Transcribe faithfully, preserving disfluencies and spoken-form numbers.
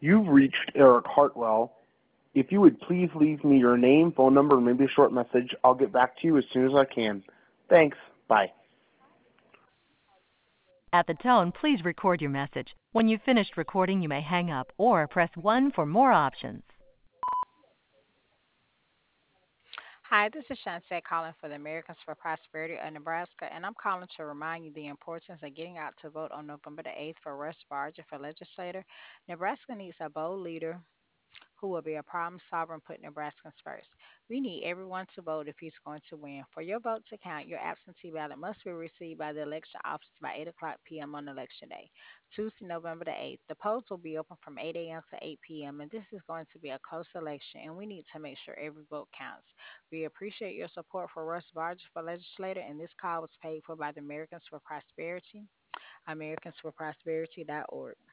You've reached Eric Hartwell. If you would please leave me your name, phone number, and maybe a short message, I'll get back to you as soon as I can. Thanks. Bye. At the tone, please record your message. When you've finished recording, you may hang up or press one for more options. Hi, this is Shantae calling for the Americans for Prosperity of Nebraska, and I'm calling to remind you the importance of getting out to vote on November the eighth for Russ Barger for legislator. Nebraska needs a bold leader who will be a problem solver and put Nebraskans first. We need everyone to vote if he's going to win. For your vote to count, your absentee ballot must be received by the election office by eight o'clock p m on election day, Tuesday, November the eighth. The polls will be open from eight a m to eight p m, and this is going to be a close election, and we need to make sure every vote counts. We appreciate your support for Russ Barger for legislator, and this call was paid for by the Americans for Prosperity, americans for prosperity dot org.